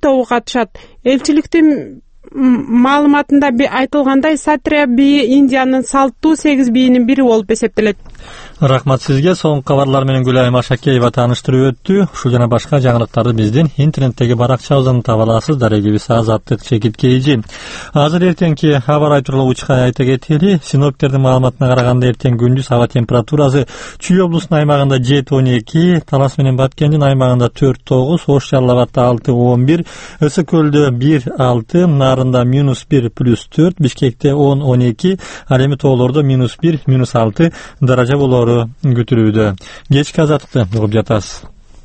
тобу катышат. Элчиликтин маалыматында айтылгандай, Сатрия бии Индиянын салттуу 8 бийинин бири болуп эсептелет. Рахмат сизге. Соңку кабарлар менен Гүлайым Ашакеева тааныштырып өттү. Ушул жана башка жаңылыктарды биздин интернеттеги баракчабыздан таба аласыздар. Эгибиз Азаттык Чекит Кейжи. Азыр эртеңки аба ырайы тууралуу учка айта кетели. Синоптиктердин маалыматына караганда эртең күндүз аба температурасы Чүй облусунун аймагында 7-12, Талас менен Баткендин аймагында 4-9, Ош Жалал Абадда 6-11, Ысык Көлдө 1-6, Нарында -1 +4, Бишкекте 10-12, ал эми тоолордо -1, -6 даража болору күтүлүүдө. Кечки азаттыкты угуп жатасыз.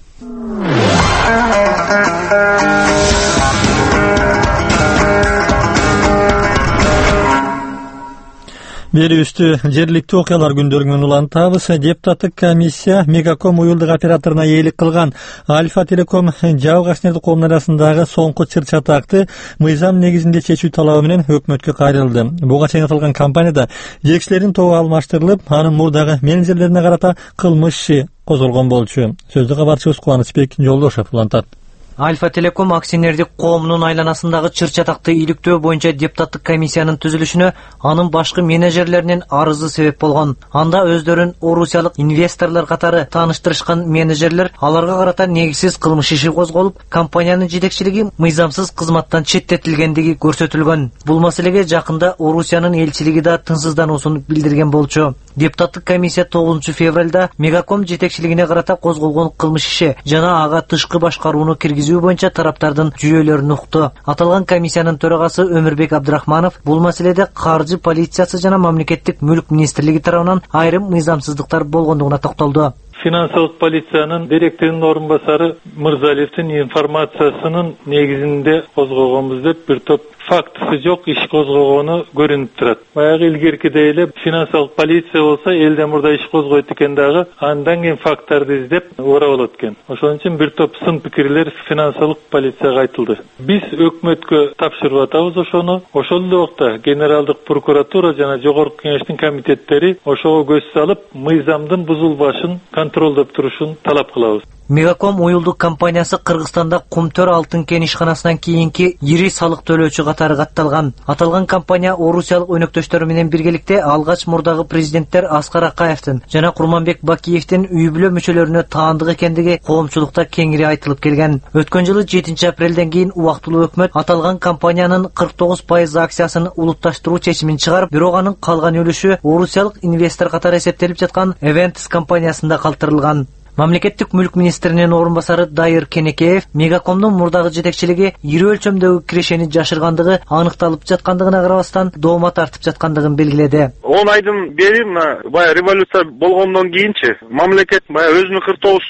Берүүбүздү жергиликтүү окуялар күндөрүнөн улантабыз. Депутаттык комиссия Мегаком уюлдук операторуна ээлик кылган Альфа Телеком жабык акционердик коомунун арасындагы соңку чыр-чатакты мыйзам негизинде чечүү талабы менен өкмөткө кайрылды. Буга чейин аталган компанияда жетекчилердин тобу алмаштырылып, анын мурдагы менеджерлерине карата кылмыш иши козголгон болчу. Сөздү кабарчыбыз Кубанычбек Жолдошев улантат. Альфа Телеком акционердик коомунун айланасындагы чыр-чатакты иликтөө боюнча депутаттык комиссиянын түзүлүшүнө анын башкы менеджерлеринин арызы себеп болгон. Анда өздөрүн орусиялык инвесторлор катары тааныштырышкан менеджерлер аларга карата негизсиз кылмыш иши козголуп, компаниянын жетекчилиги мыйзамсыз кызматтан четтетилгендиги көрсөтүлгөн. Бул маселеге жакында Орусиянын элчилиги да тынчсыздануусун билдирген болчу. Депутаттык комиссия 9 февралда Мегаком жетекчилигине карата козголгон кылмыш иши жана ага тышкы башкарууну киргизүү боюнча тараптардын жүйөлөрүн укту. Аталган комиссиянын төрагасы Өмүрбек Абдрахманов бул маселеде каржы полициясы жана мамлекеттик мүлк министрлиги тарабынан айрым мыйзамсыздыктар болгондугуна токтолду. Финансылык полициянын директорунун орун басары Мырзалиевдин информациясынын негизинде козгогонбуз деп бир топ фактысы жок иш козгогону көрүнүп турат. Баягы илгеркидей эле финансылык полиция болсо элден мурда иш козгойт экен дагы, андан кийин факттарды издеп ора болот экен. Ошон үчүн бир топ сын пикирлер финансылык полицияга айтылды. Биз өкмөткө тапшырып атабыз ошону. Ошол эле убакта Генералдык прокуратура жана Жогорку кеңештин комитеттери ошого көз салып, мыйзамдын бузулбашын контролдоп турушун талап кылабыз. Мегаком уюлдук компаниясы Кыргызстанда Кумтөр алтын кен ишканасынан кийинки ири салык төлөөчү катары катталган. Аталган компания орусиялык өнөктөштөрү менен биргеликте алгач мурдагы президенттер Аскар Акаевдин жана Курманбек Бакиевдин үй бүлө мүчөлөрүнө таандык экендиги коомчулукта кеңири айтылып келген. Өткөн жылы 7 апрелден кийин убактылуу өкмөт аталган компаниянын 49% акциясын улутташтыруу чечимин чыгарып, бирок анын калган үлүшү орусиялык инвестор катары эсептелип жаткан Eventis компаниясында калтырылган. Мамлекеттик мүлк министринин орун басары Дайыр Кенекеев Мегакомдун мурдагы жетекчилиги ири өлчөмдөгү кирешени жашыргандыгы аныкталып жаткандыгына карабастан доомат тартып жаткандыгын белгиледи. 10 айдын бери баягы революция болгондон кийинчи мамлекет баягы өзүнүн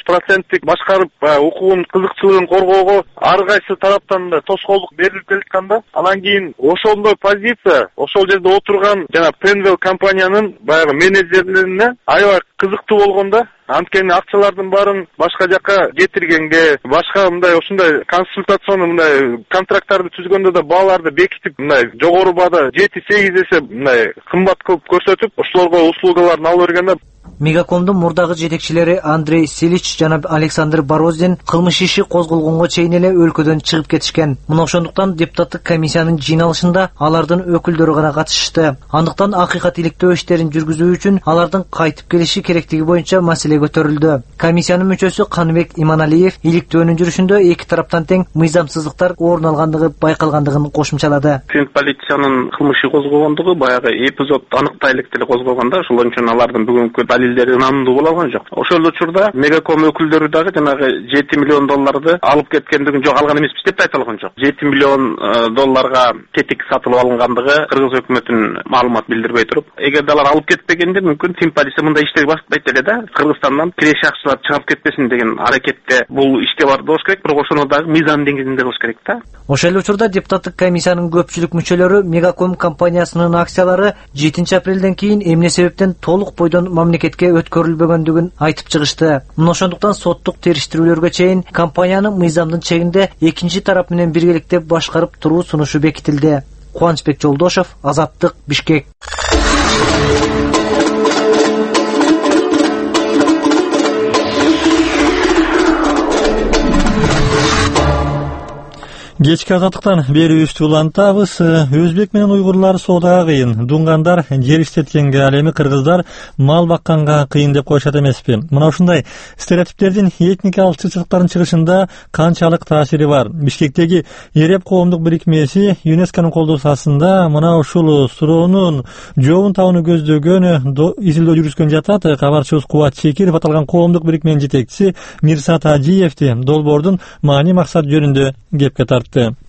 49% башкарып, укугун, кызыкчылыгын коргоого ар кайсы тараптан да тоскоолдук берилип келатканда, анан кийин ошондой позиция, ошол жерде отурган жана Penwell компаниянын баягы менеджерлерине аябай кызыктуу болгондо, анткени акчалардын баарын башка жакка кетиргенге, башка мындай ушундай консультационный мындай контракттарды түзгөндө да бааларды бекитип, мындай жогору баада 7-8 эсе мындай кымбат кылып көрсөтүп, ошолорго услугаларын алып бергенде Мегакомдун мурдагы жетекчилери Андрей Силич жана Александр Бороздин кылмыш иши козголгонго чейин эле өлкөдөн чыгып кетишкен. Мына ошондуктан депутаттык комиссиянын жыйналышында алардын өкүлдөрү гана катышты. Андыктан акыйкат иликтөө иштерин жүргүзүү үчүн алардын кайтып келиши керектиги боюнча маселе көтөрүлдү. Комиссиянын мүчөсү Каныбек Иманалиев иликтөөнүн жүрүшүндө эки тараптан тең мыйзамсыздыктар орун алгандыгы байкалгандыгын кошумчалады. Полициянын кылмыш иши козгогондугу баягы эпизод аныктайлык деле козгогондо, ошол үчүн алардын бүгүнкү далилдери ынандуу боло алган жок. Ошол учурда Мегаком өкүлдөрү дагы жанагы $7 миллион алып кеткендигин жок алган эмеспиз деп айта алган жок. $7 миллион тетик сатылып алынгандыгы Кыргыз өкмөтүнүн маалымат билдирбей туруп, эгерде алар алып кетпегенде мүмкүн полиция мындай иштерди баштайт эле да, Кыргызстандан киреше акчалар чыгып кетпесин деген аракетте бул ишке барды болуш керек, бирок ошону дагы мыйзам деңгээлинде кылыш керек да. Ошол учурда депутаттык комиссиянын көпчүлүк мүчөлөрү Мегаком компаниясынын акциялары 7 апрелден кийин эмне себептен толук бойдон мамлекетке өткөрүлбөгөндүгүн айтып чыгышты. Мына ошондуктан соттук териштирүүлөргө чейин компанияны мыйзамдын чегинде экинчи тарап менен биргеликте башкарып туруу сунушу бекитилди. Кубанычбек Жолдошев, Азаттык, Бишкек. Кечки азаттыктан берүүбүздү улантабыз. Өзбек менен уйгурлар соодага кыйын, дунгандар жер иштеткенге, ал эми кыргыздар мал бакканга кыйын деп коюшат эмеспи? Мына ушундай стереотиптердин этникалык чырчылыктардын чыгышында канчалык таасири бар? Бишкектеги Эреп коомдук бирикмеси ЮНЕСКОнун колдоосу астында мына ушул суроонун жообун табууну көздөгөн изилдөө жүргүзгөн жатат. Кабарчыбыз Кубат Чекиров аталган коомдук бирикменин жетекчиси Мирсат Ажиевди долбоордун маани максат жөнүндө кепке тартты.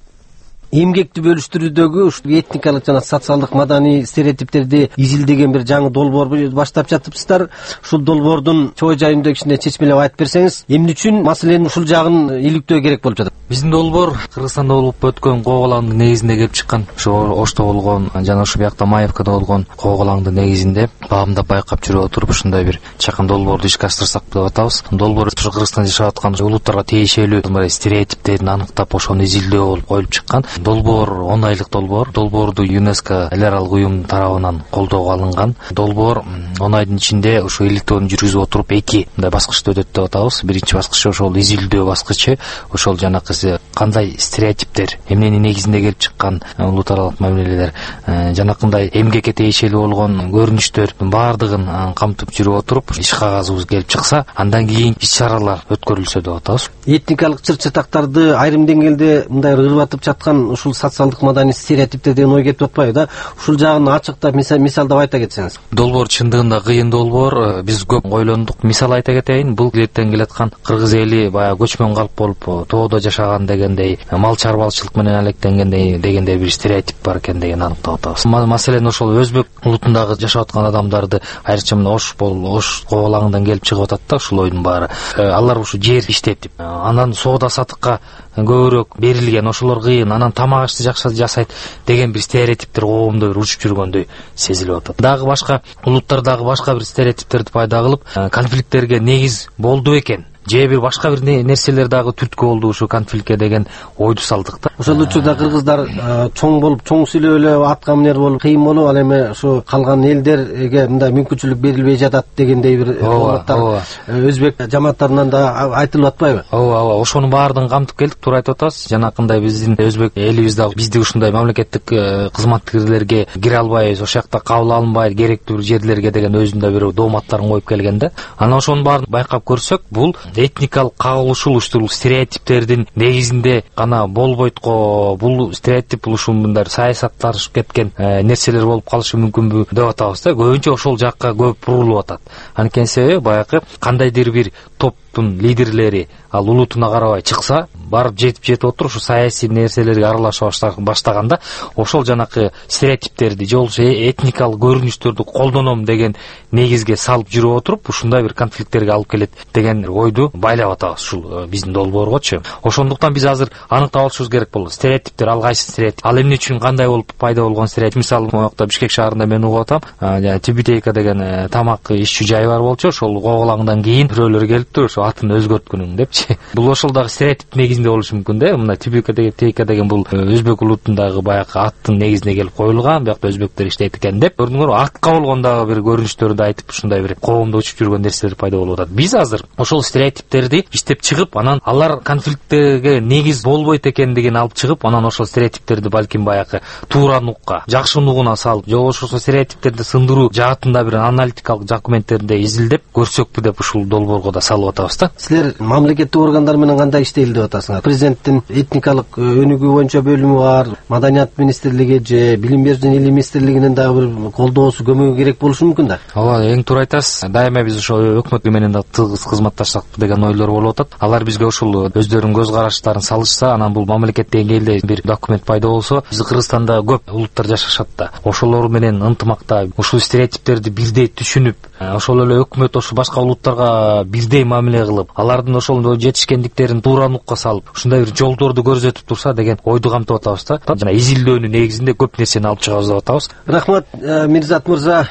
Эмгекти бөлүштүрүүдөгү ушул этникалык жана социалдык маданий стереотиптерди изилдеген бир жаңы долбоор баштап жатыпсыздар. Ушул долбоордун чоо жайында кичине чечмелеп айтып берсеңиз, эмне үчүн маселенин ушул жагын иликтөө керек болуп жатат? Биздин долбоор Кыргызстанда болуп өткөн кооголаңдын негизинде келип чыккан. Ошо Ошто болгон жана ушул биякта Маевкада болгон кооголаңдын негизинде баамдап байкап жүрүп отуруп ушундай бир чакан долбоорду ишке ашырсак деп атабыз. Долбоор ушул Кыргызстанда жашап аткан улуттарга тиешелүү стереотиптерин аныктап ошону изилдөө болуп коюлуп чыккан. Долбоор 10 айлык долбоор. Долбоорду ЮНЕСКО эл аралык уюм тарабынан колдоого алынган. Долбоор 10 айдын ичинде ошо иликтөөдү жүргүзүп отуруп эки мындай баскычта өтөт деп атабыз. Биринчи баскыч ошол изилдөө баскычы, ошол жанакы кандай стереотиптер, эмненин негизинде келип чыккан улут аралык мамилелер, жанакындай эмгекке тиешелүү болгон көрүнүштөрдүн баардыгын камтып жүрүп отуруп иш кагазыбыз келип чыкса, андан кийин иш чаралар өткөрүлсө деп атабыз. Этникалык чыр-чатактарды айрым деңгээлде мындай ыргатып жаткан ушул социалдык маданий стереотиптер деген ой кетип атпайбы да? Ушул жагын ачыктап мисалдап айта кетсеңиз. Долбоор чындыгында кыйын долбоор. Биз көп ойлондук. Мисал айта кетейин. Бул илеттен келаткан кыргыз эли баягы көчмөн калп болуп тоодо жашаган дегендей, мал чарбалчылык менен алектенгендей дегендей бир стереотип бар экен деген аныктап атабыз. Маселен ошол өзбек улутундагы жашап аткан адамдарды айрыкча мына Ош кооголаңынан келип чыгып атат да ушул ойдун баары. Алар ушу жер иштеп, анан соода сатыкка көбүрөөк берилген, ошолор кыйын, анан тамак ашты жакшы жасайт деген бир стереотиптер коомдо бир учуп жүргөндөй сезилип атат. Дагы башка улуттардагы башка бир стереотиптерди пайда кылып, конфликттерге негиз болду экен, же бир башка бир нерселер дагы түрткү болду ушу конфликтке деген ойду салдык да. Ошол учурда кыргыздар чоң болуп, чоң сүйлөп эле атка минер болуп кыйын болуп, ал эми ушу калган элдерге мындай мүмкүнчүлүк берилбей жатат дегендей бир оңоттар өзбек жамааттарынан да айтылып атпайбы? Ооба, ошонун баардыгын камтып келдик, туура айтып атасыз. Жанакындай биздин өзбек элибиз дагы бизди ушундай мамлекеттик кызматкерлерге кире албайбыз, ошол жакта кабыл алынбайт, керектүү бир жерлерге деген өзүндө бир дооматтарын коюп келген да. Анан ошонун баарын байкап көрсөк, бул этникалык кагылышуу ушул стереотиптердин негизинде гана болбойт го. Бул стереотип ушул мындай саясатташып кеткен нерселер болуп калышы мүмкүнбү деп атабыз да. Көбүнчө ошол жакка көп бурулуп атат. Анткени себеби баягы кандайдыр бир топтун лидерлери ал улутуна карабай чыкса, барып жетип отуруп ушу саясий нерселерге аралаша баштаганда, ошол жанакы стереотиптерди же болбосо этникалык көрүнүштөрдү колдоном деген негизге салып жүрүп отуруп, ушундай бир конфликттерге алып келет деген ойду байлап атабыз ушул биздин долбооргочу. Ошондуктан биз азыр аныктап алышыбыз керек болот. Стереотиптер ал кайсы стереотип? Ал эмне үчүн кандай болуп пайда болгон стереотип? Мисалы, могуякта Бишкек шаарында мен угуп атам, Тибитейка деген тамак ичүү жай бар болчу. Ошол кооголаңдан кийин бирөөлөр келиптир, ошо атын өзгөрткүнүң депчи. Бул ошол дагы стереотип негизинде болушу мүмкүн да. Мына Тибитейка деген бул өзбек улутундагы баягы аттын негизине келип коюлган, биякта өзбектер иштейт экен деп, көрдүңөрбү? Атка болгон дагы бир көрүнүштөрдү айтып, ушундай бир коомдо учуп жүргөн нерселер пайда болуп атат. Биз азыр ошол стереотиптерди иштеп чыгып, анан алар конфликттерге негиз болбойт экендигин алып чыгып, анан ошол стереотиптерди балким баягы туура нукка, жакшы нугуна салып, же ошол стереотиптерди сындыруу жаатында бир аналитикалык документтеринде изилдеп көрсөкпү деп ушул долбоорго да салып атабыз да. Силер мамлекеттик органдар менен кандай иштейли деп атасыңар? Президенттин этникалык өнүгүү боюнча бөлүмү бар, Маданият министрлиги же Билим берүү жана Илим министрлигинин дагы бир колдоосу, көмөгү керек болушу мүмкүн да. Ооба, эң туура айтасыз. Дайыма биз ошо өкмөт менен да тыгыз кызматташсак деген ойлор болуп атат. Алар бизге ушул өздөрүнүн көз караштарын салышса, анан бул мамлекет деңгээлде бир документ пайда болсо, биз Кыргызстанда көп улуттар жашашат да. Ошолор менен ынтымакта ушул стереотиптерди бирдей түшүнүп, ошол эле өкмөт ошо башка улуттарга бирдей мамиле кылып, алардын ошол жетишкендиктерин туура нукка салып, ушундай бир жолдорду көрсөтүп турса деген ойду камтып атабыз да. Жана изилдөөнүн негизинде көп нерсени алып чыгабыз деп атабыз. Рахмат, Мирзат мырза.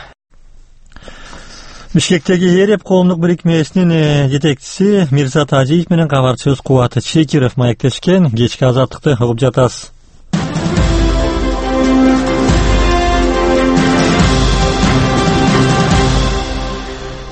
Бишкектеги Эреп коомдук бирикмесинин жетекчиси Мирсат Ажиев менен кабарчыбыз Кубат Чекиров маектешкен. Кечки азаттыкты угуп жатасыз.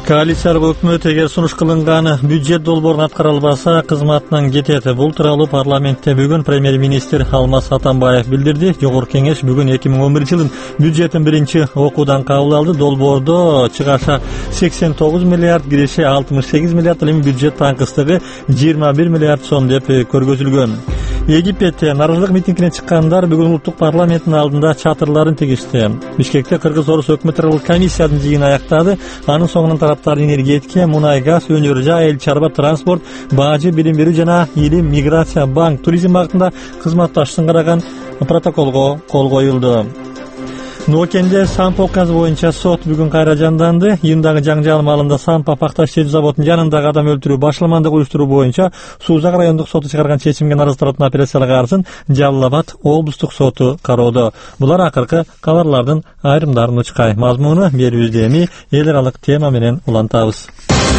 Коалициялык өкмөт эгер сунуш кылынган бюджет долбоорун аткара албаса кызматынан кетет. Бул тууралуу парламентте бүгүн премьер-министр Алмаз Атамбаев билдирди. Жогорку кеңеш бүгүн 2011-жылдын бюджетин биринчи окуудан кабыл алды. Долбоордо чыгаша 89 миллиард, киреше 68 миллиард, эми бюджет таңкыстыгы 21 миллиард сом деп көргөзүлгөн. Египетте нааразылык митингине чыккандар бүгүн улуттук парламенттин алдында чатырларын тигишти. Бишкекте Кыргыз-Орус өкмөт комиссиянын жыйыны аяктады. Анын соңунан тараптар энергетика, мунай газ, өнөр жай, эл чарба, транспорт, бажы, билим берүү жана илим, миграция, банк, туризм багытында кызматташууну караган протоколго кол коюлду. Нуокенде Сампо окуясы боюнча сот бүгүн кайра жанданды. Июндагы жаңжал маалында Сампо пакташ чечүү заводунун жанындагы адам өлтүрүү, башламандык уюштуруу боюнча Суузак райондук соту чыгарган чечимге нааразы тараптын апелляциялык арызын Жалал Абад облустук соту кароодо. Булар акыркы кабарлардын айрымдарын учкай. Мазмуну берүүбүздө эми эл аралык тема менен улантабыз.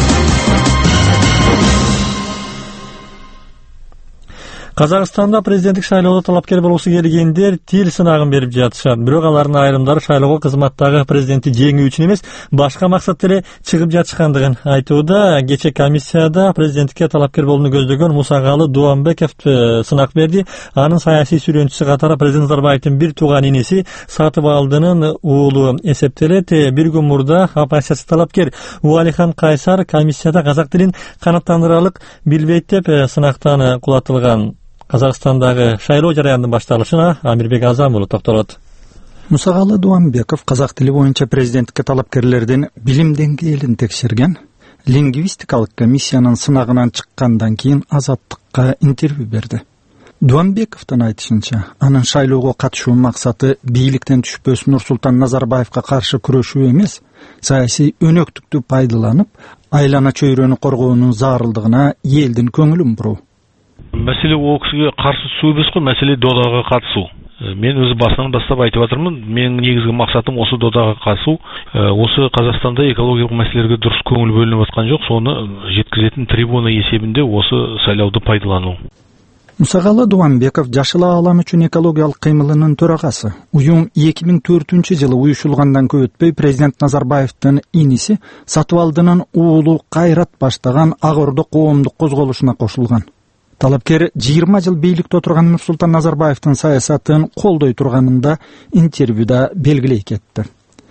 Казакстанда президенттик шайлоодо талапкер болуусу келгендер тил сынагын берип жатышат. Бирок алардын айрымдары шайлоого кызматтагы президентти жеңүү үчүн эмес, башка максат эле чыгып жатышкандыгын айтууда. Кечээ комиссияда президенттикке талапкер болууну көздөгөн Мусагалы Дуамбеков сынак берди. Анын саясий сүрөндүчүсү катары президент Назарбаевдин бир тууган иниси Сатыбалдынын уулу эсептелет. Бир күн мурда оппозиция талапкер Уалихан Кайсар комиссияда казак тилин канааттандыралык билбейт деп сынактан кулатылган. Казакстандагы шайлоо жараянынын башталышына Амирбек Азам уулу токтолот. Мусагалы Дуамбеков казак тили боюнча президенттикке талапкерлердин билим деңгээлин текшерген лингвистикалык комиссиянын сынагынан чыккандан кийин Азаттыкка интервью берди. Дуамбековдун айтышынча, анын шайлоого катышуу максаты бийликтен түшпөс Нурсултан Назарбаевка каршы күрөшүү эмес, саясий өнөктүктү пайдаланып, айлана чөйрөнү коргоонун зарылдыгына элдин көңүлүн буруу. Мәселе ол кісіге қарсы түсу емес қой, мәселе додаға қатысу. Мен өзі басынан бастап айтып жатырмын, менің негізгі мақсатым осы додаға қатысу. Осы Қазақстанда экологиялық мәселелерге дұрыс көңіл бөлініп жатқан жоқ, соны жеткізетін трибуна есебінде осы сайлауды пайдалану. Мусагалы Дуамбеков Жашыл аалам үчүн экологиялык кыймылынын төрагасы. Уюм 2004-жылы уюшулгандан көп өтпөй президент Назарбаевдин иниси Сатыбалдынын уулу Кайрат баштаган Ак Ордо коомдук козголушуна кошулган. Талапкер 20 жыл бийликте отурган Нурсултан Назарбаевдин саясатын колдой турганында интервьюда белгилей кетти.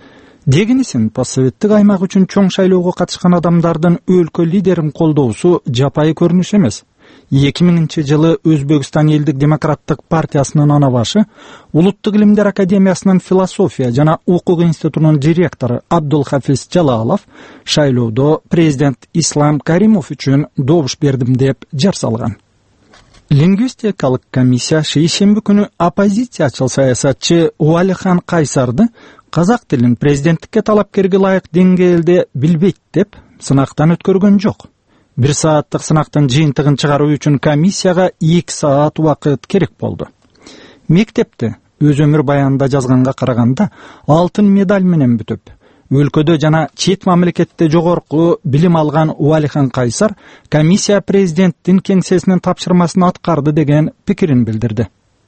Дегенисин постсоветтик аймак үчүн чоң шайлоого катышкан адамдардын өлкө лидерин колдоосу жапайы көрүнүш эмес. 2000-жылы Өзбекстан элдик демократтык партиясынын ана башы, Улуттук илимдер академиясынын философия жана укук институтунун директору Абдулхафиз Жалалов шайлоодо президент Ислам Каримов үчүн добуш бердим деп жар салган. Лингвистикалык комиссия шейшемби күнү оппозициячыл саясатчы Уалихан Кайсарды казак тилин президенттикке талапкерге ылайык деңгээлде билбейт деп сынактан өткөргөн жок. 1 сааттык сынактын жыйынтыгын чыгаруу үчүн комиссияга 2 саат убакыт керек болду. Мектепте өз өмүр баянында жазганга караганда алтын медаль менен бүтүп, өлкөдө жана чет мамлекетте жогорку билим алган Уалихан Кайсар комиссия президенттин кеңсесинин тапшырмасын аткарды деген пикирин билдирди.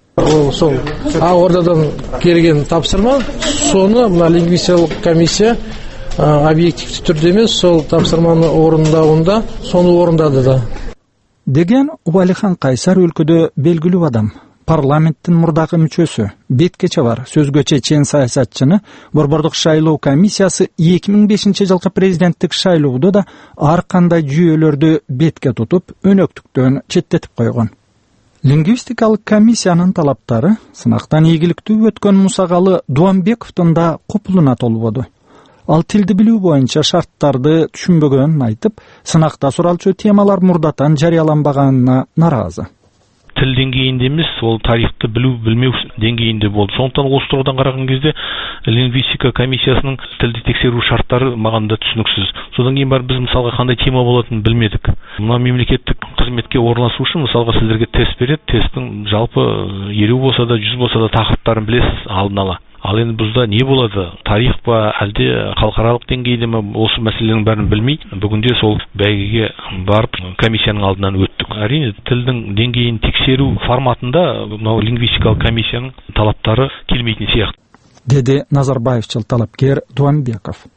Сол Ордодон келген тапшырма, соны мына лингвистикалык комиссия объективдүү түрдө эмес, сол тапшырманы орундауында сону орундады да. Деген Уалихан Кайсар өлкөдө белгилүү адам. Парламенттин мурдагы мүчөсү, беткече бар, сөзгө чечен саясатчыны Борбордук шайлоо комиссиясы 2005-жылкы президенттик шайлоодо да ар кандай жүйөлөрдү бетке тутуп, өнөктүктөн четтетип койгон. Лингвистикалык комиссиянын талаптары сынактан ийгиликтүү өткөн Мусагалы Дуамбековдун да купулуна толбоду. Ал тилди билүү боюнча шарттарды түшүнбөгөнүн айтып, сынакта суралчу темалар мурдатан жарыяланбаганына нааразы. Тил деңгейинде эмес, ол тарихты билүү билмеу деңгейинде болду. Сондықтан осы тұрғыдан қараған кезде лингвистика комиссиясының тілді тексеру шарттары маған да түсініксіз. Содан кейін бар біз мысалға қандай тема болатынын білмедік. Мына мемлекеттік қызметке орналасу үшін мысалға сіздерге тест береді. Тесттің жалпы 50 болса да 100 болса да тақырыптарын білесіз алдын ала. Ал енді бұзда не болады? Тарих па, әлде халықаралық деңгейде ме, осы мәселенің бәрін білмей, бүгінде сол бәйгеге барып комиссияның алдынан өттік. Әрине тілдің деңгейін тексеру форматында мынау лингвистикалық комиссияның талаптары келмейтін сияқты. Деді Назарбаевчыл талапкер Дуамбеков.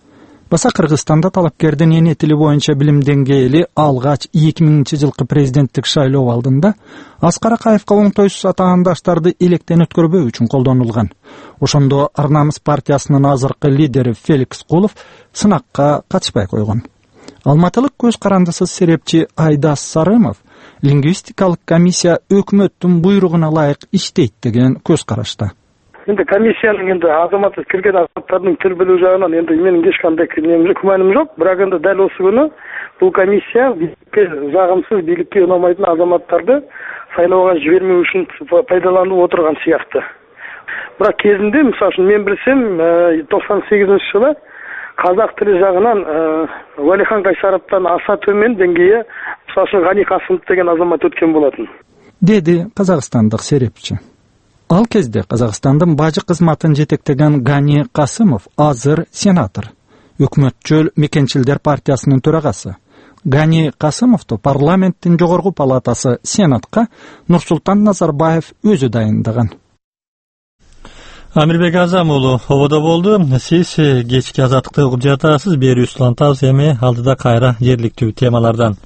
Баса Кыргызстанда талапкердин эне тили боюнча билим деңгээли алгач 2000-жылкы президенттик шайлоо алдында Аскар Акаевка оңтойсуз атаандаштарды электен өткөрбөө үчүн колдонулган. Ошондо Ар Намыс партиясынын азыркы лидери Феликс Кулов сынакка катышпай койгон. Алматылык көз карандысыз серепчи Айдас Сарымов лингвистикалык комиссия өкмөттүн буйругуна ылайык иштейт деген көз карашта. Енді комиссияның енді азаматы кірген азаматтардың тіл білу жағынан енді менің ешқандай күмәнім жоқ. Бірақ енді дәл осы күні бұл комиссия билікке жағымсыз, билікке ұнамайтын азаматтарды сайлауға жібермеу үшін пайдаланып отырған сияқты. Бірақ кезінде, мысалы үшін мен білсем, 98 жылы қазақ тілі жағынан Уәлихан Қайсаровтан аса төмен деңгейі, мысалы үшін Ғани Қасымов деген азамат өткен болатын. Деді қазақстандық серепчи. Ал кезде Казакстандын бажы кызматын жетектеген Гани Касымов азыр сенатор. Өкмөтчүл Мекенчилдер партиясынын төрагасы. Гани Касымовду парламенттин жогорку палатасы Сенатка Нурсултан Назарбаев өзү дайындаган. Амирбек Азам уулу ободо болду. Сиз кечки азаттыкты угуп жатасыз. Бери Услантабыз, эми алдыда кайра жергиликтүү темалардан.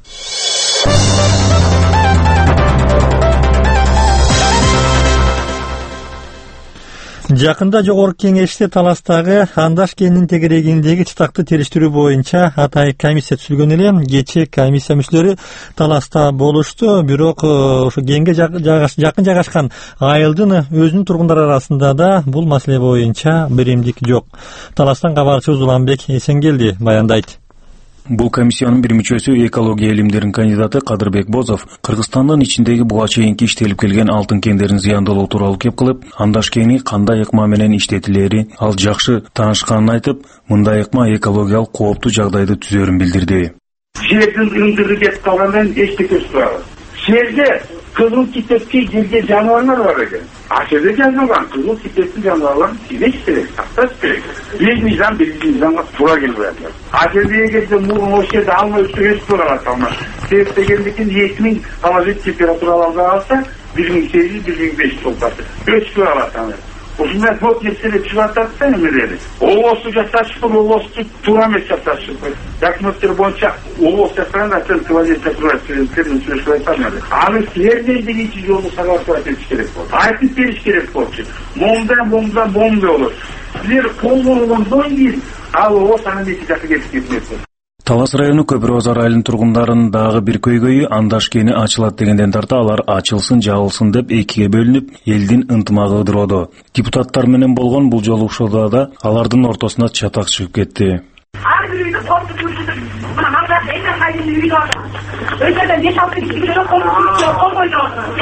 Жакында жогорку кеңеште таластагы Андаш кенинин тегерегиндеги чытакты териштирүү боюнча атайык комиссия түзүлгөн эле. Кечээ комиссия мүчөлөрү таласта болушту, бирок ошо кенге жакын жайгашкан айылдын өзүнүн тургундары арасында да бул маселе боюнча биримдик жок. Таластан кабарчыбыз Уланбек Эсенгелди баяндайт. Бул комиссиянын бир мүчөсү экология илимдеринин кандидаты Кадырбек Бозов Кыргызстандын ичиндеги буга чейинки иштелип келген алтын кендерин зыяндалоо тууралуу кеп кылып, Андаш кени кандай ыкма менен иштетилери ал жакшы таанышканын айтып, мындай ыкма экологиялык кооптуу жагдайды түзөрүн билдирди. Жердин ыңдыры кетип калгандан эчтеке турабыз. Жерде кызыл китепки жерде жаныбарлар бар экен. Жерде жазылган кызыл китептин жаныбарларын сийлеш керек, сакташ керек. Bir mizanга туура келип атат. Жерде эгерде мурун ошол жерде алма өсүп турат алма. Себеп дегендиктен 2000 положительный температураларда алса 1800-1500 болот. Өсүп алат аны. Ушундай көп нерселер чыгып атат да эмелери. Оосу жасашып, оосу туура эмес жасашып. Документтер боюнча оос жасаганда оценка воздействия турат сөйлөшүп. Аны силерден биринчи жолу сагалап этиш керек болот. Айтып бериш керек болчу. Момда болот. Силер колдонгондон кийин ал оос анын эки жакка кетет. Талас району Көпүрөзар айылынын тургундарынын дагы бир көйгөйү Андаш кени ачылат дегенден тарта алар ачылсын жабылсын деп экиге бөлүнүп, элдин ынтымагы ыдыроодо. Депутаттар менен болгон бул жолугушууда да алардын ортосуна чатак чыгып кетти. Ар бир үйдө коптуп жүрүп, мына Андаш экен кайдын үйдө бар. Өздөрдөн 5-6 киши жок койду.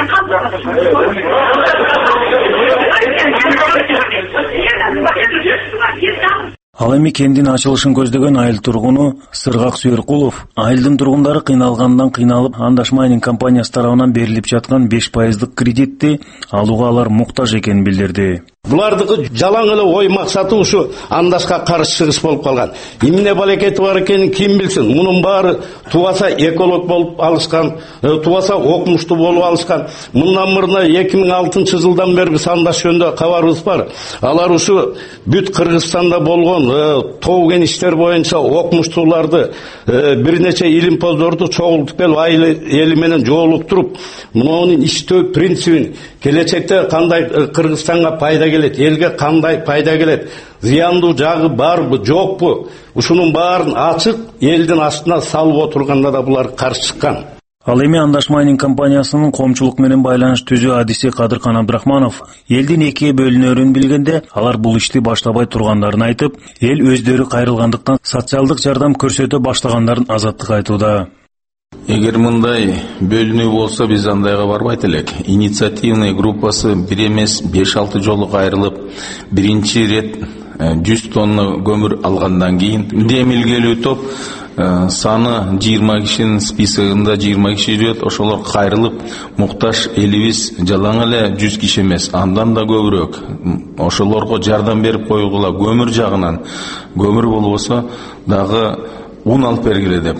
Ал эми кендин ачылышын көздөгөн айыл тургуну Сыргак Сүйөркулов айылдын тургундары кыйналгандан кыйналып Андаш майнинг компаниясы тарабынан берилип жаткан 5% кредитти алууга алар муктаж экенин билдирди. Булардыкы жалаң эле ой максаты ушу Андашка каршы чыгыш болуп калган. Эмне балекети бар экенин ким билсин? Мунун баары тубаса эколог болуп алышкан, тубаса окумуштуу болуп алышкан. Мындан мурда 2006-жылдан бери биз Андаш жөнүндө кабарыбыз бар. Алар ушу бүт Кыргызстанда болгон тоо кеништер боюнча окумуштууларды бир нече илимпоздорду чогултуп келип айыл эли менен жолуктуруп, мунун иштөө принцибин келечекте кандай Кыргызстанга пайда келет, элге кандай пайда келет, зыяндуу жагы барбы, жокпу, ушунун баарын ачык элдин астына салып отурганда да булар каршы чыккан. Ал эми Андаш майнинг компаниясынын коомчулук менен байланыш түзүү адиси Кадыркан Абдрахманов элдин экиге бөлүнөрүн билгенде, алар бул ишти баштабай тургандарын айтып, эл өздөрү кайрылгандыктан социалдык жардам көрсөтө баштагандарын азаттык айтууда. Эгер мындай бөлүнүү болсо биз андайга барбайт элек. Инициативный группасы бир эмес 5-6 жолу кайрылып, биринчи рет 100 тонна көмүр алгандан кийин демилгелүү топ саны 20 кишинин списогунда 20 киши жүрөт, ошолор кайрылып, муктаж элибиз жалаң эле 100 киши эмес, андан да көбүрөөк. Ошолорго жардам берип койгула, көмүр жагынан. Көмүр болбосо дагы ун алып бергиле деп.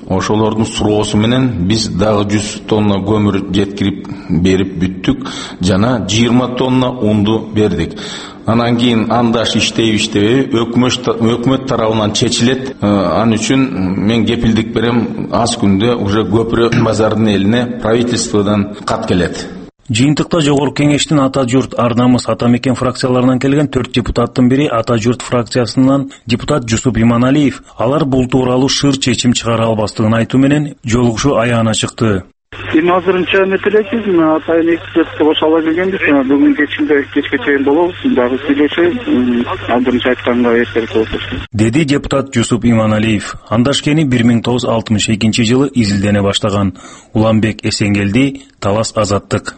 ошолордун суроосу менен биз дагы 100 тонна көмүр жеткирип берип бүттүк жана 20 тонна унду бердик. Анан кийин андаш иштейби өкмөт тарабынан чечилет. Ал үчүн мен кепилдик берем, аз күндө уже Көпүрө базардын элине правительстводон кат келет. Жыйынтыкта Жогорку Кеңештин Ата журт, Ар намыс, Ата мекен фракцияларынан келген 4 депутаттын бири Ата журт фракциясынан депутат Жусуп Иманалиев. Алар бул тууралуу шыр чечим чыгара албастыгын айтуу менен жолугушуу аягына чыкты. Эми азырынча эметелекпиз, атайын экспертке кошо келгенбиз. Бүгүн кечке чейин болобуз, дагы сүйлөшөбүз. Азырынча айтканга эртерээк болот. Деди депутат Жусуп Иманалиев. Андаш кени 1962-жылы изилдене баштаган. Уланбек Эсенгелди, Талас Азаттык.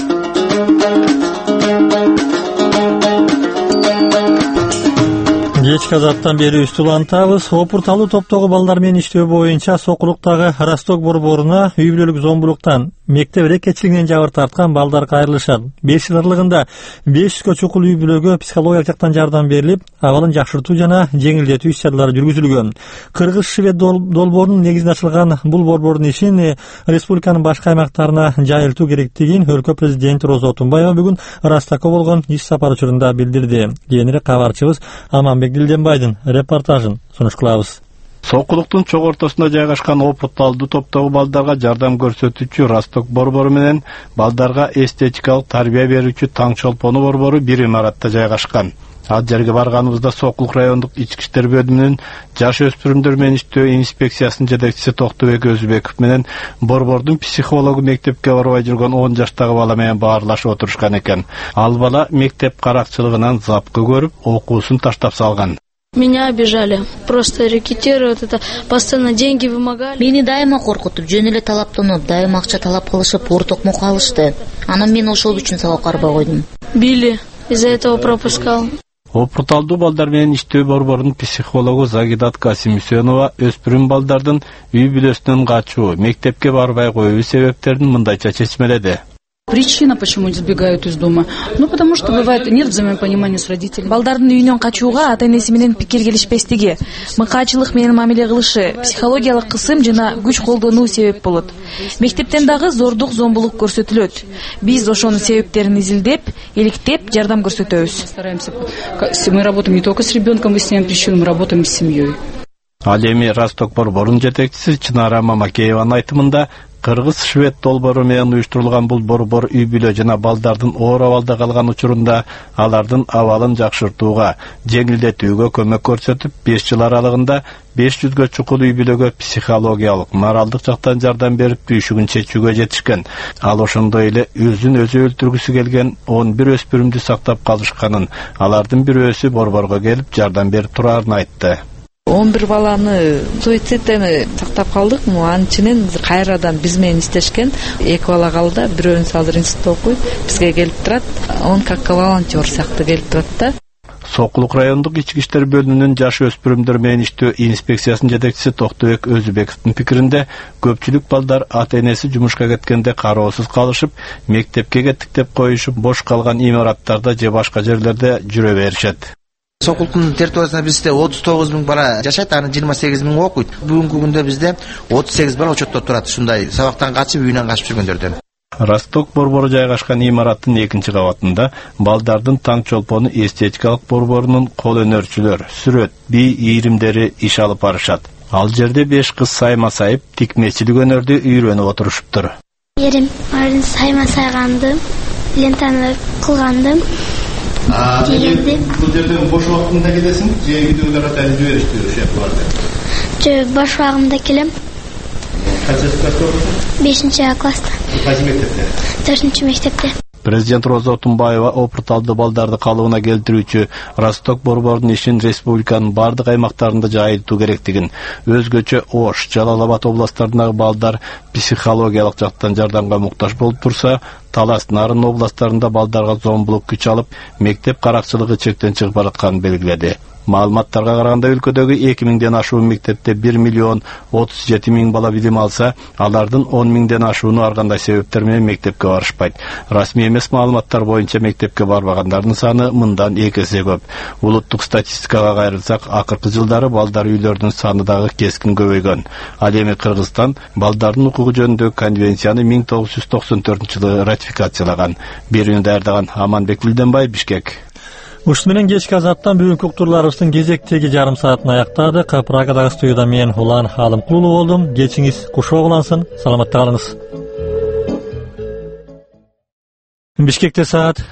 Кечки азаттан бери үстүлантабыз. Опурталуу топтогу балдар менен иштөө боюнча Сокулуктагы Росток борборуна үй бүлөлүк зомбулуктан мектеп эрекечилигинен жабыр тарткан балдар кайрылышат. 5 жыл аралыгында 500 чукул үй бүлөгө психологиялык жактан жардам берилип, абалын жакшыртуу жана жеңилдетүү иш-чаралары жүргүзүлгөн. Кыргыз-Швед долбоорунун негизинде ачылган бул борбордун ишин республиканын башка аймактарына жайылтуу керектигин өлкө президенти Роза Отунбаева бүгүн Ростокко болгон иш сапар учурунда билдирди. Кийинирээк кабарчыбыз Аманбек Дилденбайдын репортажын сунуш кылабыз. Сокулуктун чок ортосунда жайгашкан опурталдуу топтогу балдарга жардам көрсөтүүчү Росток борбору менен балдарга эстетикалык тарбия берүүчү Таң чолпону борбору бир имаратта жайгашкан. Ал жерге барганыбызда Сокулук райондук ички иштер бөлүмүнүн жаш өспүрүмдөр менен иштөө инспекциясынын жетекчиси Токтубек Өзбеков менен борбордун психологу мектепке барбай жүргөн 10 жаштагы бала менен баарлашып отурушкан экен. Ал бала мектеп каракчылыгынан запкы көрүп, окуусун таштап салган. Меня обижали. Просто рекетируют это, постоянно деньги вымогали. Мени дайыма коркутуп, жөн эле талаптанып, дайыма акча талап кылышып, ортокмок алышты. Анан мен ошол үчүн сабак барбай койдум. Били. Из-за этого пропускал. Опурталдуу балдар менен иштөө борборунун психологу Загидат Касимүсөнова өспүрүм балдардын үй бүлөсүнөн качуу, мектепке барбай коюу себептерин мындайча чечмеледи. Причина, почему избегают из дома? Потому что бывает нет взаимопонимания с родителями. Балдардын үйүнөн качууга ата-энеси менен пикир келишпестиги, мыкаачылык менен мамиле кылышы, психологиялык кысым жана күч колдонуу себеп болот. Мектептен дагы зордук, зомбулук көрсөтүлөт. Биз ошонун себептерин изилдеп, иликтеп, жардам көрсөтөбүз. Стараемся. Мы работаем не только с ребенком, выясняем причину, мы работаем с семьей. Ал эми Росток борборунун жетекчиси Чынара Мамакееванын айтымында Кыргыз-Швед долбоору менен уюштурулган бул борбор үй бүлө жана балдардын оор абалда калган учурунда алардын абалын жакшыртууга, жеңилдетүүгө көмөк көрсөтүп, 5 жыл аралыгында 500 чукул үй бүлөгө психологиялык, моралдык жактан жардам берип түйшүгүн чечүүгө жетишкен. Ал ошондой эле өзүн өзү өлтүргүсү келген 11 өспүрүмдү сактап калышканын, алардын бирөөсү борборго келип жардам берип турарын айтты. 11 баланы суицидтен сактап калдык. Анын ичинен кайрадан биз менен иштешкен 2 бала калды. Бирөөнүсү азыр институтта окуйт, бизге келип турат. Он как волонтер сыяктуу келип турат да. Сокулук райондук ички иштер бөлүмүнүн жаш өспүрүмдөр менен иштөө инспекциясынын жетекчиси Токтубек Өзбековдун пикиринде көпчүлүк балдар ата-энеси жумушка кеткенде кароосуз калышып, мектепке кеттик деп коюшуп, бош калган имараттарда же башка жерлерде жүрө беришет. Сокулуктун территориясында бизде 39 000 бала жашайт, анын 28 000 окуйт. Бүгүнкү күндө бизде 38 бала учетто турат, ушундай сабактан качып, үйүнөн качып жүргөндөрдөн. Росток борбору жайгашкан имараттын 2-чи кабатында балдардын Таң чолпону эстетикалык борборунун кол өнөрчүлөр, сүрөт, бий ийримдери иш алып барышат. Ал жерде 5 кыз сайма сайып, тикмечилик өнөрдү үйрөнүп отуруштур. Ерим сайма сайганды, лентаны кылганды. Бул жерден бош убактыңда келесиң, же үйдөгүлөр атайын жибериштир ушак барды? Жок, бош убагымда келем. Качынчы класста окуйсуң? 5-класста. Кайсы мектепте? 4-чү мектепте. Президент Роза Отунбаева опурталдуу балдарды калыбына келтирүүчү Росток борборунун ишин республиканын бардык аймактарында жайылтуу керектигин, өзгөчө Ош, Жалал Абад областтарындагы балдар психологиялык жактан жардамга муктаж болуп турса, Талас, Нарын областтарында балдарга зомбулук күч алып, мектеп каракчылыгы чектен чыгып баратканын белгиледи. Маалыматтарга караганда өлкөдөгү 2000ден ашуун мектепте 1,37 миллион бала билим алса, алардын 10,000ден ашууну ар кандай себептер менен мектепке барышпайт. Расмий эмес маалыматтар боюнча мектепке барбагандардын саны мындан 2 эсе көп. Улуттук статистикага кайрылсак, акыркы жылдары балдар үйлөрдүн саны дагы кескин көбөйгөн. Ал эми Кыргызстан балдардын укугу жөнүндөгү конвенцияны 1994-жылы ратификациялаган. Берүүнү даярдаган Аманбек Билденбай, Бишкек. Ушул менен кечки азаттан бүгүнкү уктурларыбыздын кезектеги жарым саатын аяктадык. Прагадагы студияда мен Улан Халымкулуу болдум. Кечиңиз кушоо улансын. Саламатта калыңыз. Бишкекте саат